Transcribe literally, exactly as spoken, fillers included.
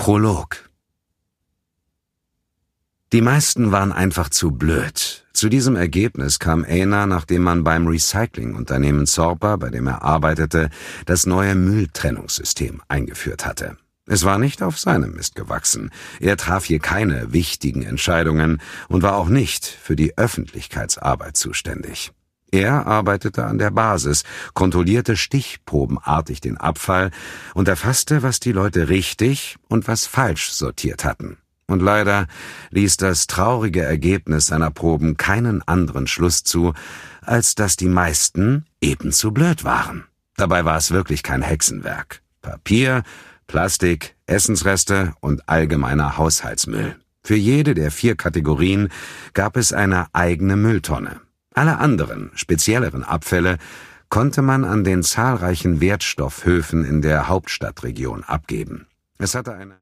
Prolog. Die meisten waren einfach zu blöd. Zu diesem Ergebnis kam Ayner, nachdem man beim Recyclingunternehmen Zorba, bei dem er arbeitete, das neue Mülltrennungssystem eingeführt hatte. Es war nicht auf seinem Mist gewachsen. Er traf hier keine wichtigen Entscheidungen und war auch nicht für die Öffentlichkeitsarbeit zuständig. Er arbeitete an der Basis, kontrollierte stichprobenartig den Abfall und erfasste, was die Leute richtig und was falsch sortiert hatten. Und leider ließ das traurige Ergebnis seiner Proben keinen anderen Schluss zu, als dass die meisten eben zu blöd waren. Dabei war es wirklich kein Hexenwerk. Papier, Plastik, Essensreste und allgemeiner Haushaltsmüll. Für jede der vier Kategorien gab es eine eigene Mülltonne. Alle anderen, spezielleren Abfälle konnte man an den zahlreichen Wertstoffhöfen in der Hauptstadtregion abgeben. Es hatte eine